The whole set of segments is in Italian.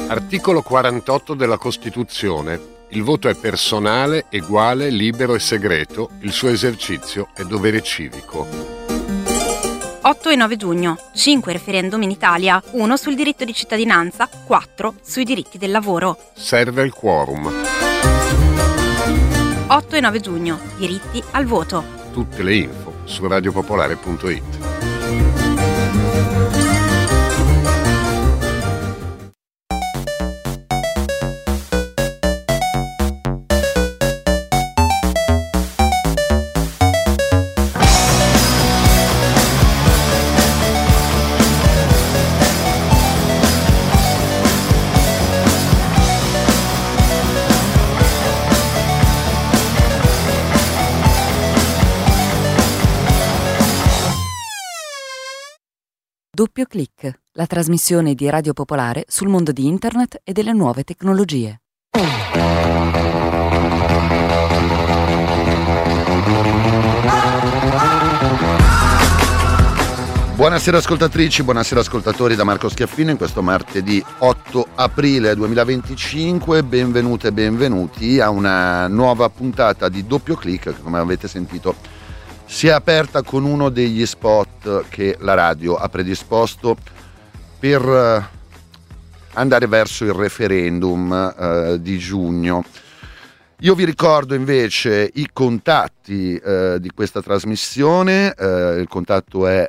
Articolo 48 della Costituzione. Il voto è personale, eguale, libero e segreto. Il suo esercizio è dovere civico. 8 e 9 giugno. 5 referendum in Italia. 1 sul diritto di cittadinanza, 4 sui diritti del lavoro. Serve il quorum. 8 e 9 giugno. Diritti al voto. Tutte le info su radiopopolare.it. Doppio Clic, la trasmissione di Radio Popolare sul mondo di Internet e delle nuove tecnologie. Buonasera ascoltatrici, buonasera ascoltatori da Marco Schiaffino in questo martedì 8 aprile 2025. Benvenute e benvenuti a una nuova puntata di Doppio Clic che, come avete sentito, si è aperta con uno degli spot che la radio ha predisposto per andare verso il referendum di giugno. Io vi ricordo invece i contatti di questa trasmissione. Il contatto è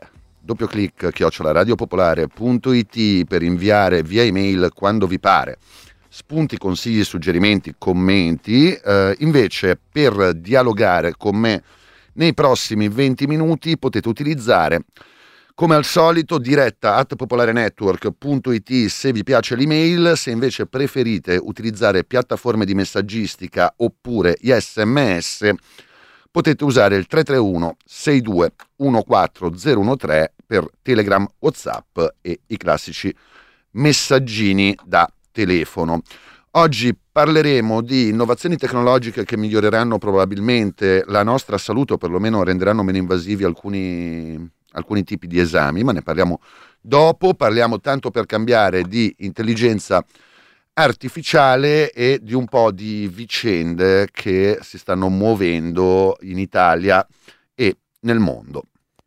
doppioclic@radiopopolare.it per inviare via email quando vi pare spunti, consigli, suggerimenti, commenti. Invece per dialogare con me nei prossimi 20 minuti potete utilizzare, come al solito, diretta @popolarenetwork.it se vi piace l'email. Se invece preferite utilizzare piattaforme di messaggistica oppure gli SMS, potete usare il 331 62 14013 per Telegram, WhatsApp e i classici messaggini da telefono. Oggi parleremo di innovazioni tecnologiche che miglioreranno probabilmente la nostra salute o perlomeno renderanno meno invasivi alcuni tipi di esami, ma ne parliamo dopo. Parliamo, tanto per cambiare, di intelligenza artificiale e di un po' di vicende che si stanno muovendo in Italia e nel mondo.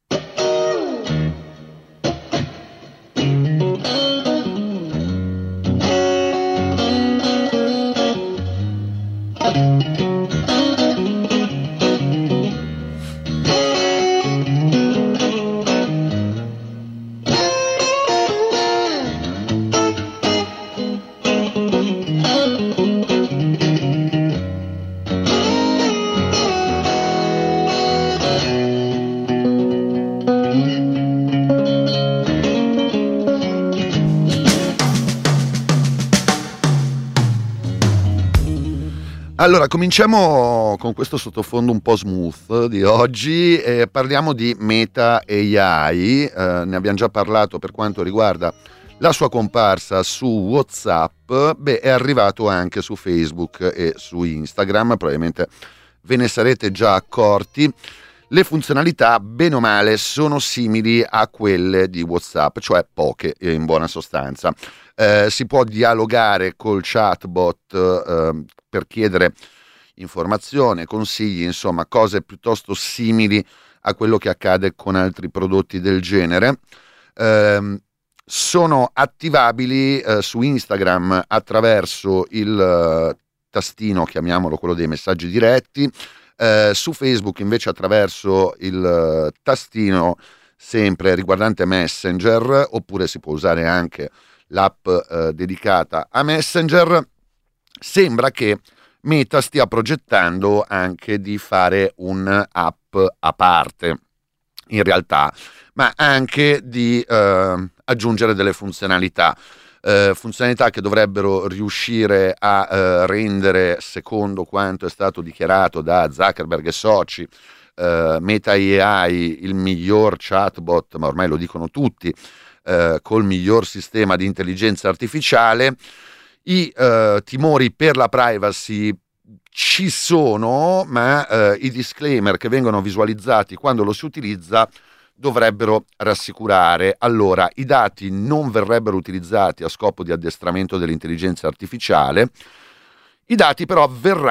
Allora, cominciamo con questo sottofondo un po' smooth di oggi. Parliamo di Meta AI. Ne abbiamo già parlato per quanto riguarda la sua comparsa su WhatsApp. È arrivato anche su Facebook e su Instagram, probabilmente ve ne sarete già accorti. Le funzionalità, bene o male, sono simili a quelle di WhatsApp, cioè poche in buona sostanza. Si può dialogare col chatbot per chiedere informazione, consigli, insomma cose piuttosto simili a quello che accade con altri prodotti del genere. Sono attivabili su Instagram attraverso il tastino, chiamiamolo quello dei messaggi diretti, su Facebook invece attraverso il tastino sempre riguardante Messenger, oppure si può usare anche l'app dedicata a Messenger. Sembra che Meta stia progettando anche di fare un'app a parte, in realtà, ma anche di aggiungere delle funzionalità che dovrebbero riuscire a rendere, secondo quanto è stato dichiarato da Zuckerberg e soci, Meta AI il miglior chatbot, ma ormai lo dicono tutti, col miglior sistema di intelligenza artificiale. I timori per la privacy ci sono, ma i disclaimer che vengono visualizzati quando lo si utilizza dovrebbero rassicurare. Allora, i dati non verrebbero utilizzati a scopo di addestramento dell'intelligenza artificiale. I dati però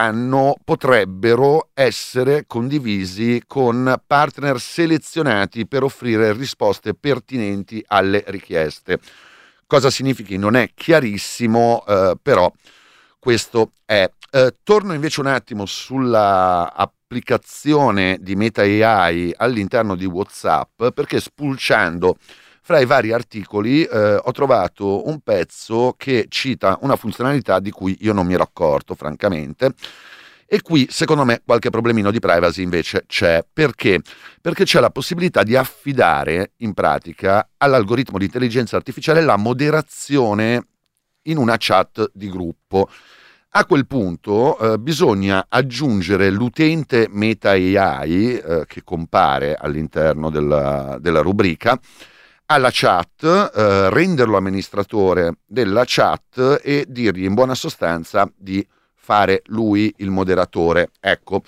potrebbero essere condivisi con partner selezionati per offrire risposte pertinenti alle richieste. Cosa significhi non è chiarissimo, però questo è. Torno invece un attimo sulla applicazione di Meta AI all'interno di WhatsApp, perché spulciando fra i vari articoli ho trovato un pezzo che cita una funzionalità di cui io non mi ero accorto, francamente. E qui, secondo me, qualche problemino di privacy invece c'è. Perché? Perché c'è la possibilità di affidare, in pratica, all'algoritmo di intelligenza artificiale la moderazione in una chat di gruppo. A quel punto bisogna aggiungere l'utente Meta AI che compare all'interno della rubrica alla chat, renderlo amministratore della chat e dirgli in buona sostanza di fare lui il moderatore. Ecco,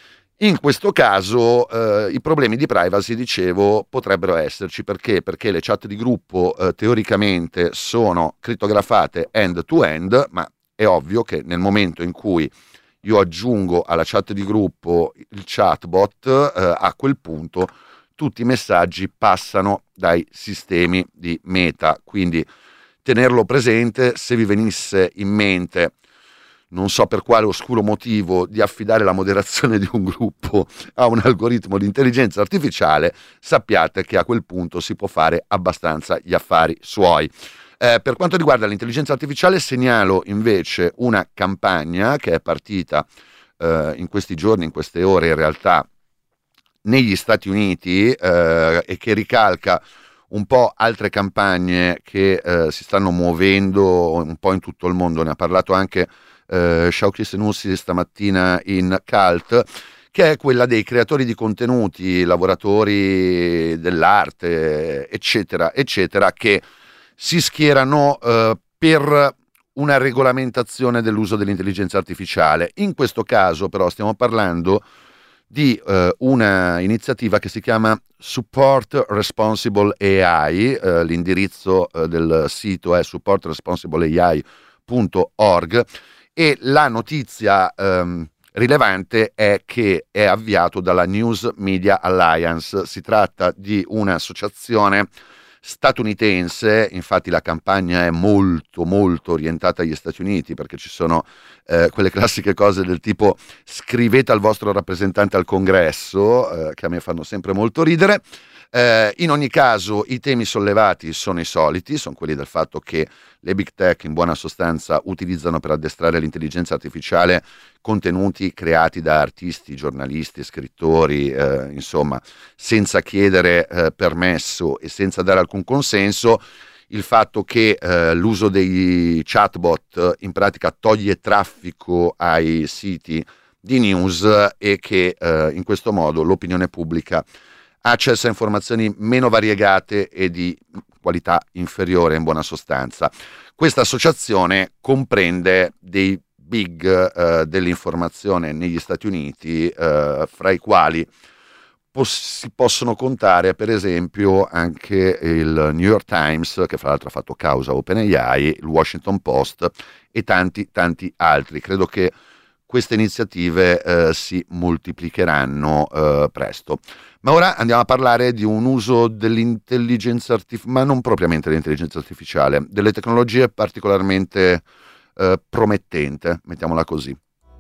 in questo caso i problemi di privacy, dicevo, potrebbero esserci. Perché? Perché le chat di gruppo teoricamente sono crittografate end-to-end, ma è ovvio che nel momento in cui io aggiungo alla chat di gruppo il chatbot, a quel punto tutti i messaggi passano dai sistemi di Meta. Quindi tenerlo presente, se vi venisse in mente, non so per quale oscuro motivo, di affidare la moderazione di un gruppo a un algoritmo di intelligenza artificiale, sappiate che a quel punto si può fare abbastanza gli affari suoi. Per quanto riguarda l'intelligenza artificiale, segnalo invece una campagna che è partita in questi giorni, in queste ore in realtà, negli Stati Uniti e che ricalca un po' altre campagne che si stanno muovendo un po' in tutto il mondo. Ne ha parlato anche Shauki Senussi stamattina in Cult, che è quella dei creatori di contenuti, lavoratori dell'arte, eccetera, eccetera, che si schierano per una regolamentazione dell'uso dell'intelligenza artificiale. In questo caso però stiamo parlando di una iniziativa che si chiama Support Responsible AI, l'indirizzo del sito è supportresponsibleai.org, e la notizia rilevante è che è avviato dalla News Media Alliance. Si tratta di un'associazione statunitense, infatti la campagna è molto molto orientata agli Stati Uniti, perché ci sono quelle classiche cose del tipo scrivete al vostro rappresentante al congresso, che a me fanno sempre molto ridere. In ogni caso i temi sollevati sono i soliti, sono quelli del fatto che le big tech in buona sostanza utilizzano per addestrare l'intelligenza artificiale contenuti creati da artisti, giornalisti, scrittori, insomma, senza chiedere permesso e senza dare alcun consenso. Il fatto che l'uso dei chatbot in pratica toglie traffico ai siti di news e che in questo modo l'opinione pubblica ha accesso a informazioni meno variegate e di qualità inferiore in buona sostanza. Questa associazione comprende dei big dell'informazione negli Stati Uniti, fra i quali si possono contare per esempio anche il New York Times, che fra l'altro ha fatto causa OpenAI, il Washington Post e tanti altri. Credo che queste iniziative si moltiplicheranno presto. Ma ora andiamo a parlare di un uso dell'intelligenza artificiale, ma non propriamente dell'intelligenza artificiale, delle tecnologie particolarmente promettente, mettiamola così.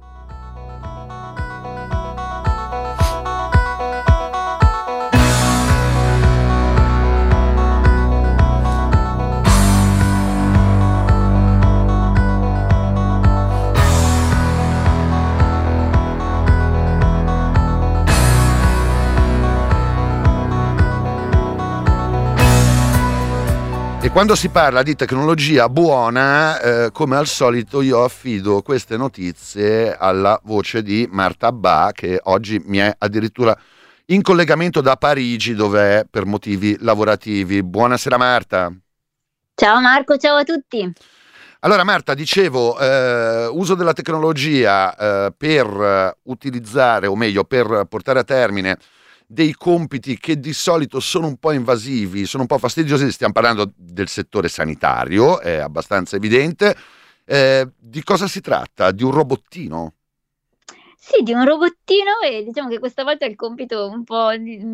E quando si parla di tecnologia buona, come al solito io affido queste notizie alla voce di Marta Abbà, che oggi mi è addirittura in collegamento da Parigi, dove è per motivi lavorativi. Buonasera Marta. Ciao Marco, ciao a tutti. Allora Marta, dicevo, uso della tecnologia per utilizzare, o meglio per portare a termine dei compiti che di solito sono un po' invasivi, sono un po' fastidiosi. Stiamo parlando del settore sanitario, è abbastanza evidente. Di cosa si tratta? Di un robottino? Sì, di un robottino, e diciamo che questa volta il compito un po'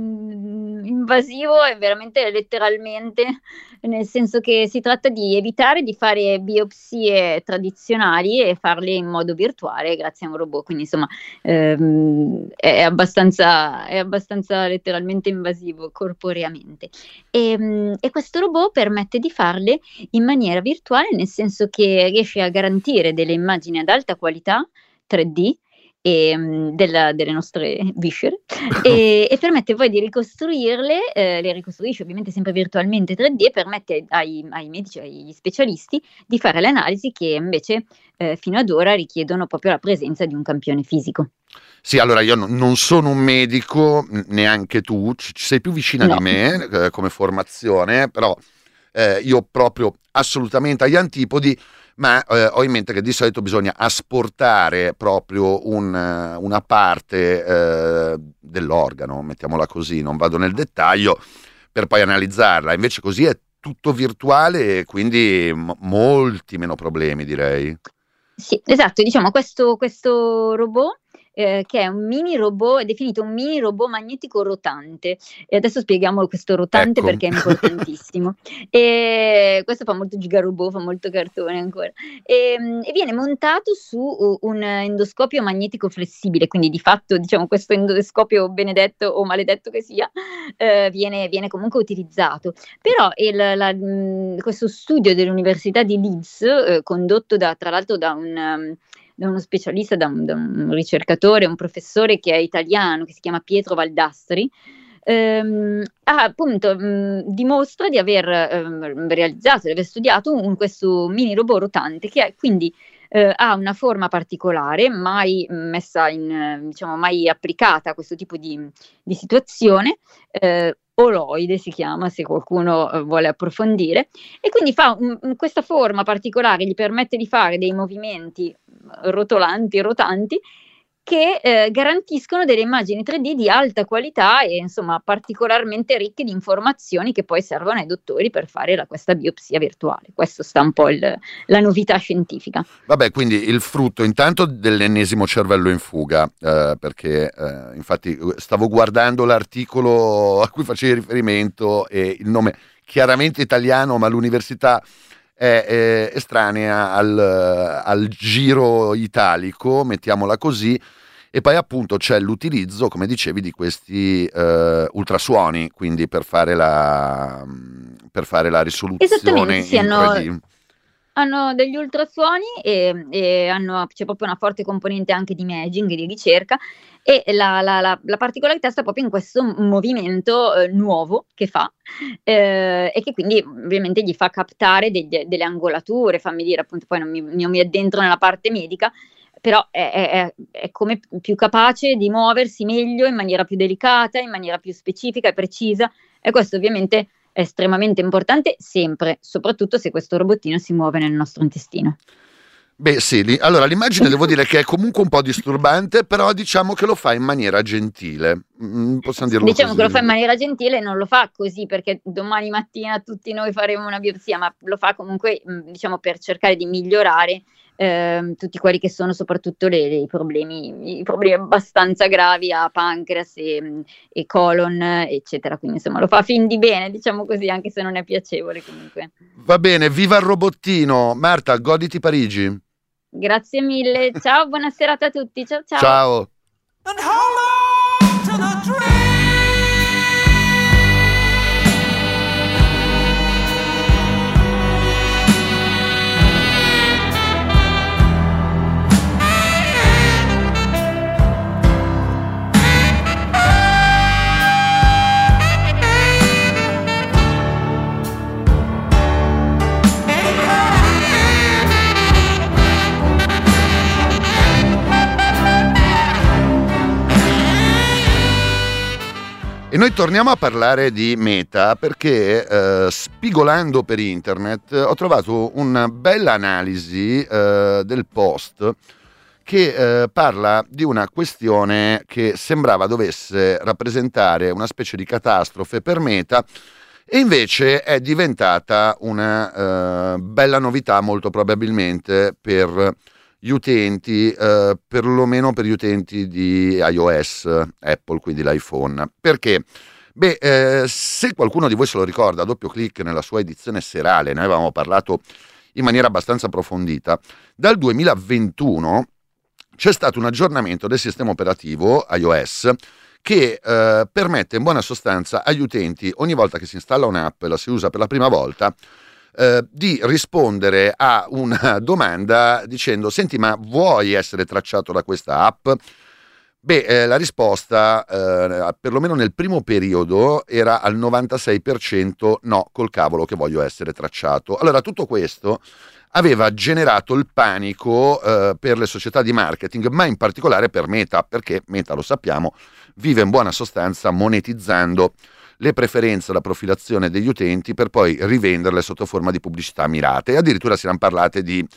invasivo è veramente letteralmente, nel senso che si tratta di evitare di fare biopsie tradizionali e farle in modo virtuale grazie a un robot, quindi insomma è abbastanza letteralmente invasivo corporeamente. E questo robot permette di farle in maniera virtuale, nel senso che riesce a garantire delle immagini ad alta qualità 3D delle nostre viscere e permette poi di ricostruirle, le ricostruisce ovviamente sempre virtualmente 3D, e permette ai medici, agli specialisti di fare le analisi che invece fino ad ora richiedono proprio la presenza di un campione fisico. Sì, allora io non sono un medico, neanche tu, ci sei più vicina di me come formazione, però io proprio assolutamente agli antipodi. Ma ho in mente che di solito bisogna asportare proprio una parte dell'organo, mettiamola così, non vado nel dettaglio, per poi analizzarla. Invece così è tutto virtuale e quindi molti meno problemi, direi. Sì, esatto, diciamo questo robot che è un mini robot, è definito un mini robot magnetico rotante, e adesso spieghiamo questo rotante, Ecco. perché è importantissimo. E questo fa molto gigarobot, fa molto cartone ancora, e viene montato su un endoscopio magnetico flessibile, quindi di fatto diciamo questo endoscopio, benedetto o maledetto che sia, viene comunque utilizzato. Però questo studio dell'Università di Leeds, condotto tra l'altro da uno specialista, da un ricercatore, un professore che è italiano, che si chiama Pietro Valdastri, appunto dimostra di aver realizzato, di aver studiato questo mini robot rotante, che quindi ha una forma particolare, mai messa diciamo mai applicata a questo tipo di situazione, oloide si chiama, se qualcuno vuole approfondire, e quindi questa forma particolare gli permette di fare dei movimenti rotanti, che garantiscono delle immagini 3D di alta qualità e insomma particolarmente ricche di informazioni che poi servono ai dottori per fare questa biopsia virtuale. Questo sta un po' la novità scientifica. Vabbè, quindi il frutto intanto dell'ennesimo cervello in fuga, perché infatti stavo guardando l'articolo a cui facevi riferimento e il nome chiaramente italiano, ma l'università è estranea al giro italico, mettiamola così, e poi appunto c'è l'utilizzo, come dicevi, di questi ultrasuoni, quindi per fare la risoluzione sì, in 3D. Hanno degli ultrasuoni e c'è proprio una forte componente anche di imaging, di ricerca, e la particolarità sta proprio in questo movimento nuovo che fa, e che quindi ovviamente gli fa captare delle angolature, fammi dire, appunto, poi non mi addentro nella parte medica, però è come più capace di muoversi meglio, in maniera più delicata, in maniera più specifica e precisa, e questo ovviamente è estremamente importante sempre, soprattutto se questo robottino si muove nel nostro intestino. Beh sì, allora l'immagine devo dire che è comunque un po' disturbante, però diciamo che lo fa in maniera gentile, possiamo dirlo diciamo così. Che lo fa in maniera gentile, non lo fa così perché domani mattina tutti noi faremo una biopsia, ma lo fa comunque diciamo per cercare di migliorare tutti quelli che sono soprattutto i problemi abbastanza gravi a pancreas e colon, eccetera. Quindi insomma lo fa a fin di bene, diciamo così, anche se non è piacevole comunque. Va bene, viva il robottino. Marta, goditi Parigi. Grazie mille, ciao, buona serata a tutti, ciao. Ciao. E noi torniamo a parlare di Meta perché spigolando per internet ho trovato una bella analisi del Post che parla di una questione che sembrava dovesse rappresentare una specie di catastrofe per Meta e invece è diventata una bella novità, molto probabilmente per gli utenti, perlomeno per gli utenti di iOS, Apple, quindi l'iPhone. Perché? Se qualcuno di voi se lo ricorda, a Doppio Clic nella sua edizione serale, ne avevamo parlato in maniera abbastanza approfondita, dal 2021 c'è stato un aggiornamento del sistema operativo iOS che permette in buona sostanza agli utenti, ogni volta che si installa un'app e la si usa per la prima volta, di rispondere a una domanda dicendo: senti, ma vuoi essere tracciato da questa app? La risposta, perlomeno nel primo periodo, era al 96% no, col cavolo che voglio essere tracciato. Allora, tutto questo aveva generato il panico per le società di marketing, ma in particolare per Meta, perché Meta, lo sappiamo, vive in buona sostanza monetizzando le preferenze, la profilazione degli utenti per poi rivenderle sotto forma di pubblicità mirate. E addirittura si erano parlate di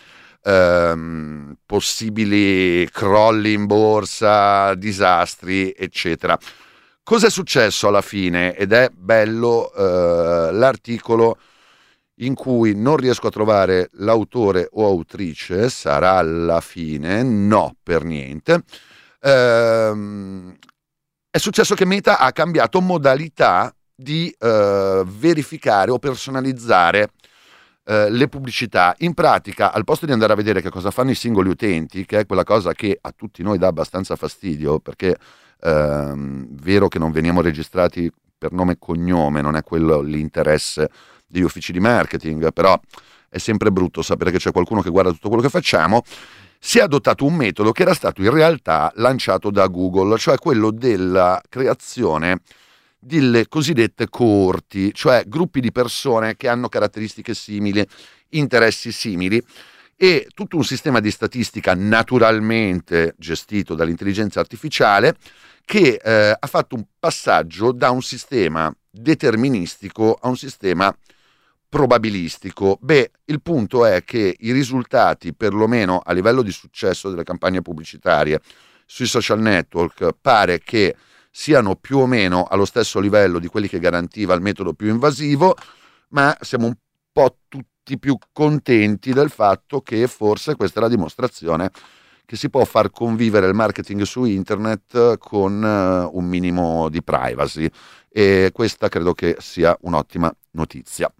possibili crolli in borsa, disastri, eccetera. Cos'è successo alla fine? Ed è bello l'articolo in cui non riesco a trovare l'autore o autrice, sarà alla fine, no, per niente. È successo che Meta ha cambiato modalità di verificare o personalizzare le pubblicità. In pratica, al posto di andare a vedere che cosa fanno i singoli utenti, che è quella cosa che a tutti noi dà abbastanza fastidio, perché vero che non veniamo registrati per nome e cognome, non è quello l'interesse degli uffici di marketing, però è sempre brutto sapere che c'è qualcuno che guarda tutto quello che facciamo. Si è adottato un metodo che era stato in realtà lanciato da Google, cioè quello della creazione delle cosiddette coorti, cioè gruppi di persone che hanno caratteristiche simili, interessi simili, e tutto un sistema di statistica naturalmente gestito dall'intelligenza artificiale che ha fatto un passaggio da un sistema deterministico a un sistema probabilistico. Il punto è che i risultati, perlomeno a livello di successo delle campagne pubblicitarie sui social network, pare che siano più o meno allo stesso livello di quelli che garantiva il metodo più invasivo, ma siamo un po' tutti più contenti del fatto che forse questa è la dimostrazione che si può far convivere il marketing su internet con un minimo di privacy, e questa credo che sia un'ottima notizia.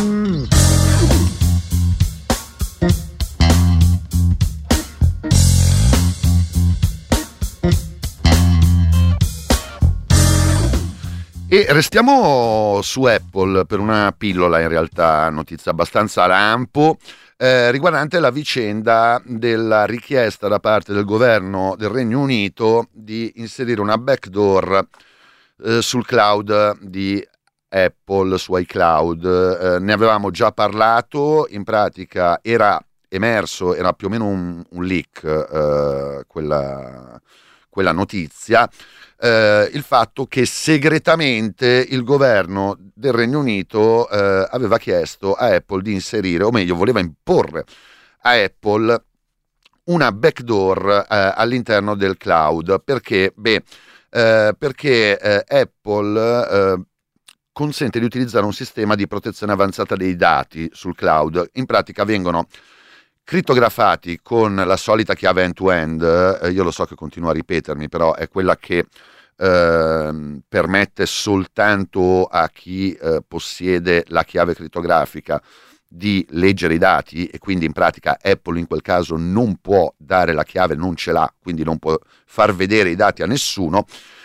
E restiamo su Apple per una pillola, in realtà notizia abbastanza lampo, riguardante la vicenda della richiesta da parte del governo del Regno Unito di inserire una backdoor sul cloud di Apple, su iCloud. Ne avevamo già parlato, in pratica era emerso, era più o meno un leak quella notizia, il fatto che segretamente il governo del Regno Unito aveva chiesto a Apple di inserire, o meglio voleva imporre a Apple una backdoor all'interno del cloud. Perché? Perché Apple consente di utilizzare un sistema di protezione avanzata dei dati sul cloud. In pratica vengono crittografati con la solita chiave end-to-end, io lo so che continuo a ripetermi, però è quella che permette soltanto a chi possiede la chiave crittografica di leggere i dati, e quindi in pratica Apple in quel caso non può dare la chiave, non ce l'ha, quindi non può far vedere i dati a nessuno.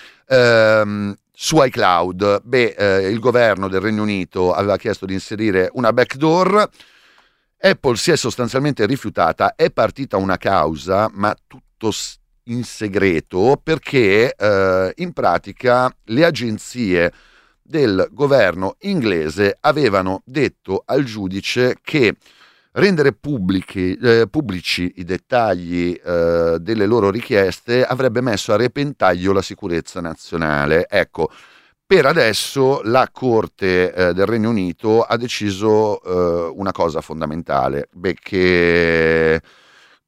Su iCloud, il governo del Regno Unito aveva chiesto di inserire una backdoor. Apple si è sostanzialmente rifiutata, è partita una causa, ma tutto in segreto, perché in pratica le agenzie del governo inglese avevano detto al giudice che rendere pubblici i dettagli delle loro richieste avrebbe messo a repentaglio la sicurezza nazionale. Ecco, per adesso la Corte del Regno Unito ha deciso una cosa fondamentale, che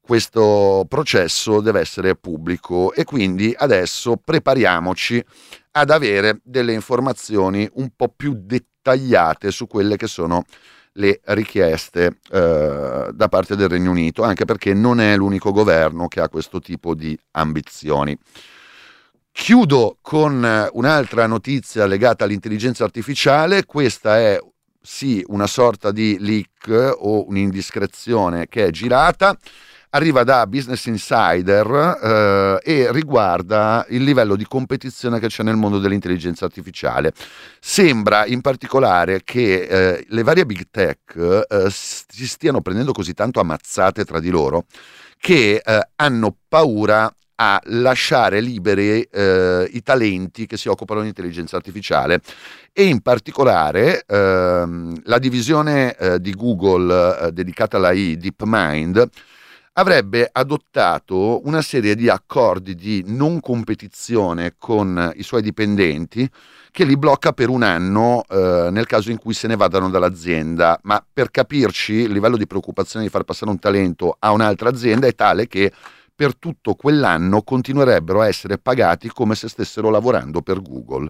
questo processo deve essere pubblico e quindi adesso prepariamoci ad avere delle informazioni un po' più dettagliate su quelle che sono le richieste da parte del Regno Unito, anche perché non è l'unico governo che ha questo tipo di ambizioni. Chiudo con un'altra notizia legata all'intelligenza artificiale. Questa è sì una sorta di leak o un'indiscrezione che è girata. Arriva da Business Insider e riguarda il livello di competizione che c'è nel mondo dell'intelligenza artificiale. Sembra in particolare che le varie big tech si stiano prendendo così tanto ammazzate tra di loro che hanno paura a lasciare liberi i talenti che si occupano di intelligenza artificiale, e in particolare la divisione di Google dedicata all'AI, DeepMind, avrebbe adottato una serie di accordi di non competizione con i suoi dipendenti che li blocca per un anno nel caso in cui se ne vadano dall'azienda. Ma per capirci, il livello di preoccupazione di far passare un talento a un'altra azienda è tale che per tutto quell'anno continuerebbero a essere pagati come se stessero lavorando per Google.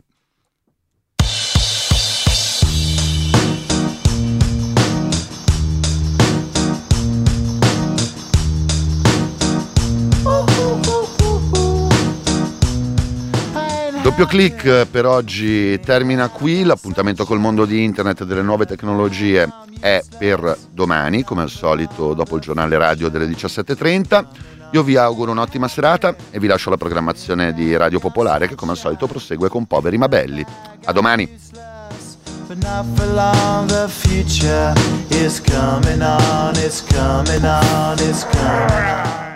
Doppio clic per oggi termina qui. L'appuntamento col mondo di internet e delle nuove tecnologie è per domani, come al solito dopo il giornale radio delle 17:30. Io vi auguro un'ottima serata e vi lascio la programmazione di Radio Popolare, che come al solito prosegue con Poveri ma Belli. A domani. But not for long, the future is coming on, it's coming on, it's coming on.